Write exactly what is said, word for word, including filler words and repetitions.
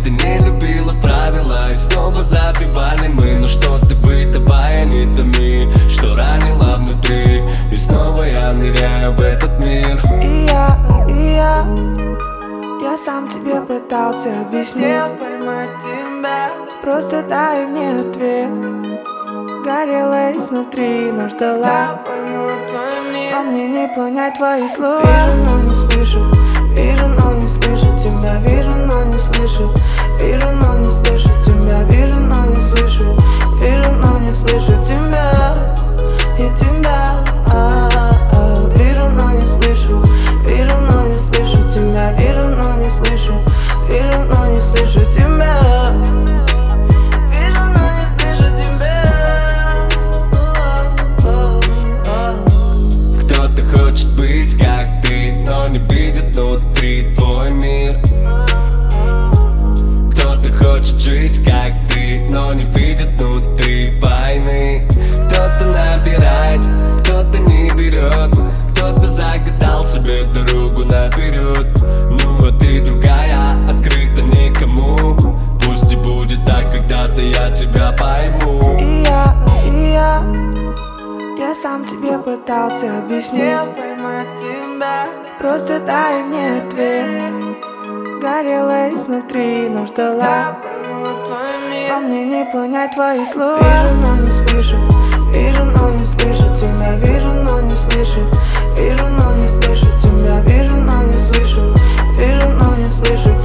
ты не любила правила, и снова забивали мы. Но что ты бытовая, не томи, что ранила внутри. И снова я ныряю в этот мир. И я, и я Я сам тебе пытался объяснить, поймать тебя. Просто дай мне ответ. Горела изнутри, но ждала. А мне не понять твои слова. Вижу, но не слышу. Вижу, но не слышу тебя. Вижу, но не слышу. Вижу, но не слышу тебя. Вижу, но не слышу. Вижу, но не слышу тебя. И тебя. А-а-а. Вижу, но не слышу. Вижу, но не слышу тебя. Вижу, но не слышу. Вижу, но не слышу тебя. Хочет быть как ты, но не видит внутри твой мир. Кто-то хочет жить как ты, но не видит внутри войны. Кто-то набирает, кто-то не берет, кто-то загадал себе дорогу наперед. Ну а ты другая, открыта никому. Пусть и будет так, когда-то я тебя пойму. И я, и я Я сам тебе пытался объяснить, поймать тебя. Просто дай мне ответ. Горела изнутри, но ждала. А мне не понять твои слова. Вижу, но не слышу. Вижу, но не слышу тебя. Вижу, но не слышу. Вижу, но не слышу тебя. Вижу, но не слышу. Вижу, но не слышу